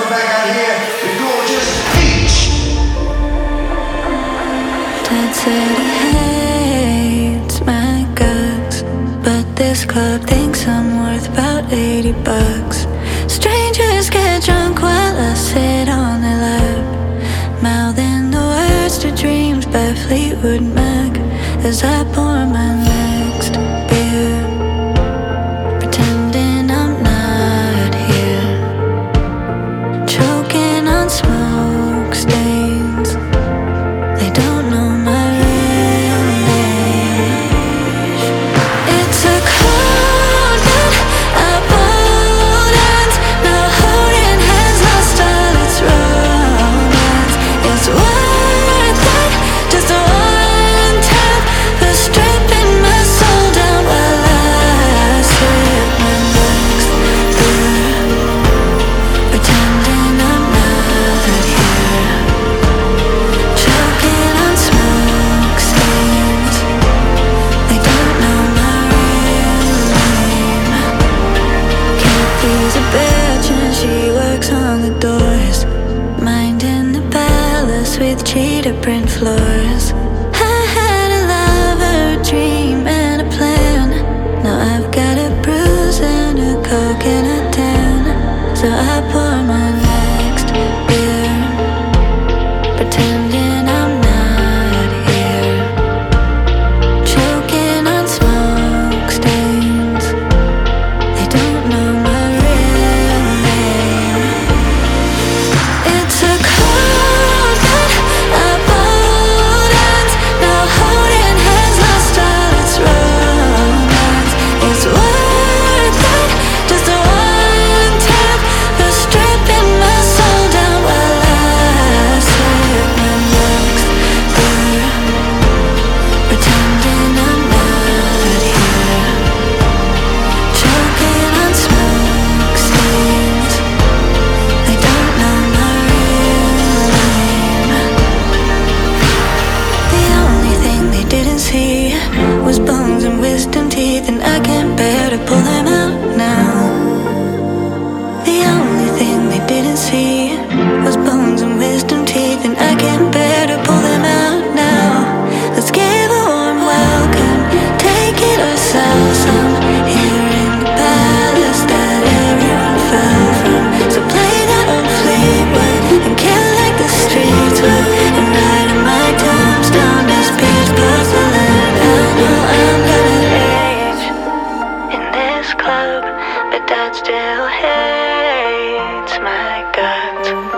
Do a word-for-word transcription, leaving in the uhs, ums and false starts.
welcome back out here the gorgeous Peach. Dad said he hates my guts, but this club thinks I'm worth about eighty bucks. Strangers get drunk while I sit on their lap, mouthing the words to Dreams by Fleetwood Mac as I pour my next beer, pretending I'm not here, choking on smoke stains. They don't know my real name. It's a cold night, our bold ends. Now holding hands lost all its romance. It's worth it, just one tap for stripping my soul down while I sip my next beer, pretending I'm not here, choking on smoke stains. They don't know my real name. Kathy's a bitch and she works on the doors, minding the palace with cheetah print floors. I had a lover, a dream and a plan. Now I've got a bruise and a coke and a tan. So I pour my next beer, pretending I'm not here, choking on smoke stains. They don't know my real name. It's a cold night, our bold ends. Now holding hands lost all its romance. It's worth it, just one tap for stripping my soul down while I sip my next beer, pretending I'm not here, choking on smoke stains. They don't know my real name. The only thing they didn't see was bones and wisdom teeth, and I can't bear to pull them out now. The only thing they didn't see was bones and wisdom teeth, and I can't bear to pull them out now. Let's give a warm welcome, take it or sell some, here in the palace that everyone fell from. So play that on Fleetwood and kill like the streets would, and ride my terms down as Pierce porcelain. I know I'm gonna age in this club, but Dad still hates my guts.